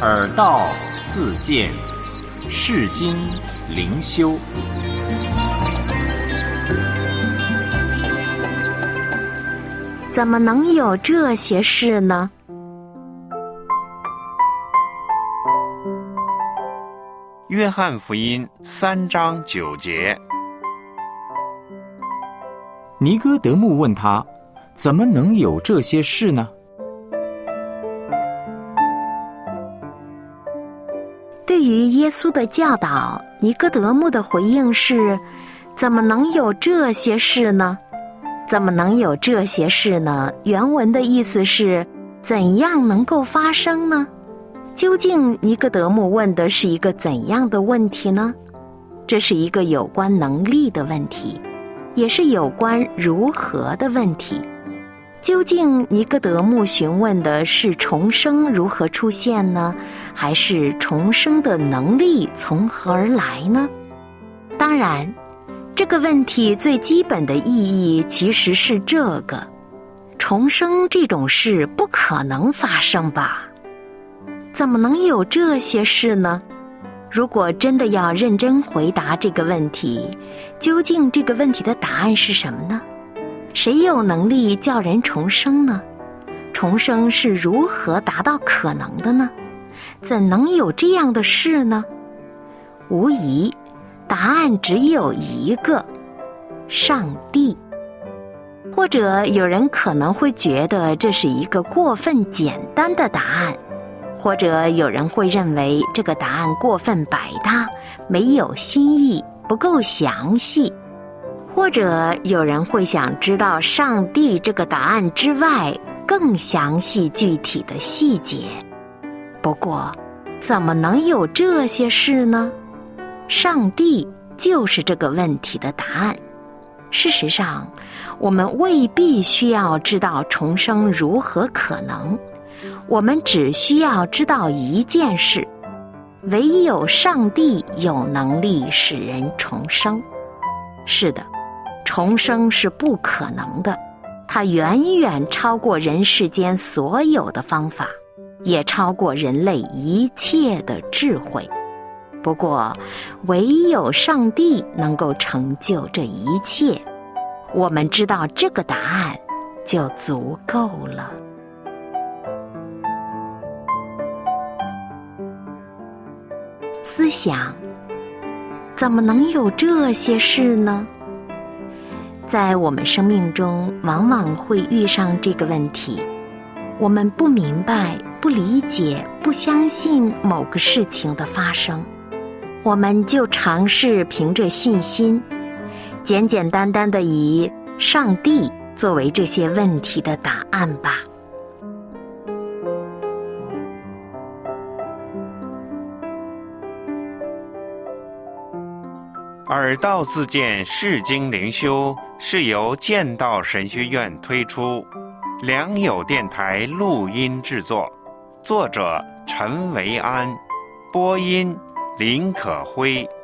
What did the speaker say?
耳道自见，世经灵修。 怎么能有这些事呢？ 约翰福音3章9节。 尼哥德慕问他，怎么能有这些事呢？ 对于耶稣的教导，尼哥德慕的回应是：怎么能有这些事呢？怎么能有这些事呢？原文的意思是：怎样能够发生呢？究竟尼哥德慕问的是一个怎样的问题呢？这是一个有关能力的问题，也是有关如何的问题。究竟尼哥德慕询问的是重生如何出现呢？还是重生的能力从何而来呢？当然，这个问题最基本的意义其实是这个：重生这种事不可能发生吧？怎么能有这些事呢？如果真的要认真回答这个问题，究竟这个问题的答案是什么呢？谁有能力叫人重生呢？重生是如何达到可能的呢？怎能有这样的事呢？无疑，答案只有一个：上帝。或者有人可能会觉得这是一个过分简单的答案，或者有人会认为这个答案过分百搭，没有新意，不够详细。或者有人会想知道上帝这个答案之外更详细具体的细节。不过，怎么能有这些事呢？上帝就是这个问题的答案。事实上，我们未必需要知道重生如何可能，我们只需要知道一件事：唯有上帝有能力使人重生。是的，重生是不可能的，它远远超过人世间所有的方法，也超过人类一切的智慧。不过，唯有上帝能够成就这一切，我们知道这个答案就足够了。思想，怎么能有这些事呢？在我们生命中，往往会遇上这个问题：我们不明白、不理解、不相信某个事情的发生，我们就尝试凭着信心，简简单单地以上帝作为这些问题的答案吧。 耳道自见世经灵修是由剑道神学院推出，良友电台录音制作，作者陈维安，播音林可辉。